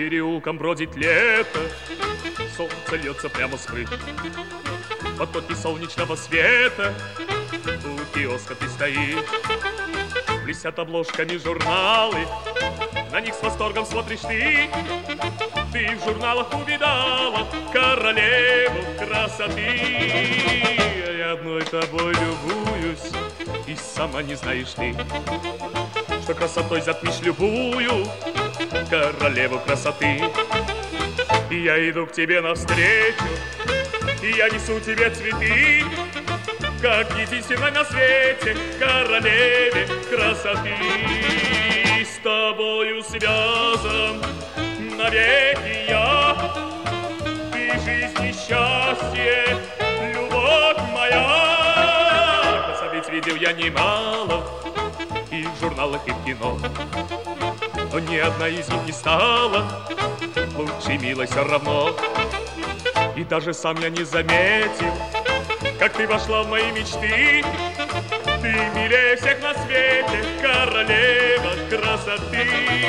переулкам бродит лето, солнце льется прямо с крыш. Потоки солнечного света, у киоска ты стоишь. Блестят обложками журналы, на них с восторгом смотришь ты. Ты в журналах увидала королеву красоты. Я одной тобой любуюсь, и сама не знаешь ты, что красотой затмишь любую королеву красоты. И я иду к тебе навстречу, и я несу тебе цветы, как единственной на свете королеве красоты. С тобою связан навеки я, ты жизнь и счастье, любовь моя. Красавиц видел я немало, и в журналах, и в кино, но ни одна из них не стала лучшей, милой все равно. И даже сам я не заметил, как ты вошла в мои мечты. Ты милее всех на свете, королева красоты.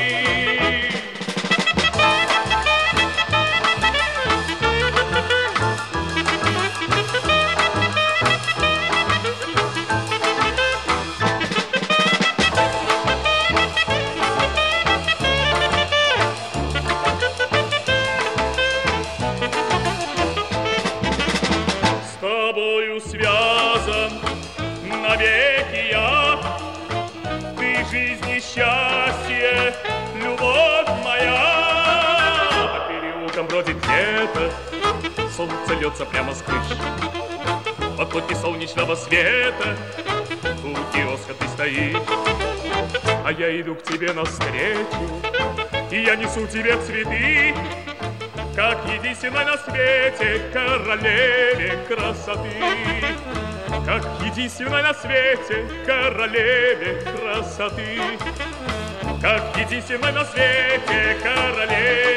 С тобою связан навеки я, ты жизнь и счастье, любовь моя. По переулкам бродит лето, солнце льется прямо с крыш. Потоки солнечного света, у киоска ты стоишь. А я иду к тебе навстречу, и я несу тебе цветы, как единственной на свете королеве красоты. Как единственной на свете королеве красоты. Как единственной на свете королеве